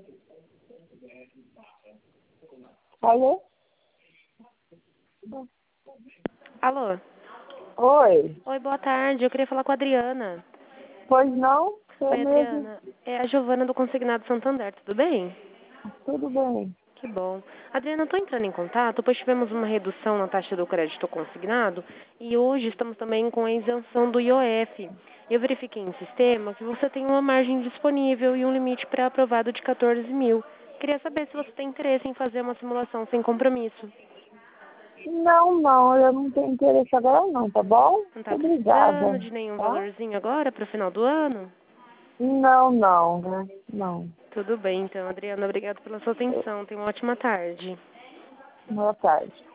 Alô? Alô? Oi. Oi, boa tarde. Eu queria falar com a Adriana. Pois não? Sou Oi, mesmo. Adriana. É a Giovana do Consignado Santander, tudo bem? Tudo bem. Que bom. Adriana, eu estou entrando em contato, pois tivemos uma redução na taxa do crédito consignado e hoje estamos também com a isenção do IOF. Eu verifiquei em sistema que você tem uma margem disponível e um limite pré-aprovado de 14 mil. Queria saber se você tem interesse em fazer uma simulação sem compromisso. Não, eu não tenho interesse agora não, tá bom? Não está precisando Obrigada, de nenhum tá? valorzinho agora para o final do ano? Não. Tudo bem, então, Adriana. Obrigada pela sua atenção. Tenha uma ótima tarde. Boa tarde.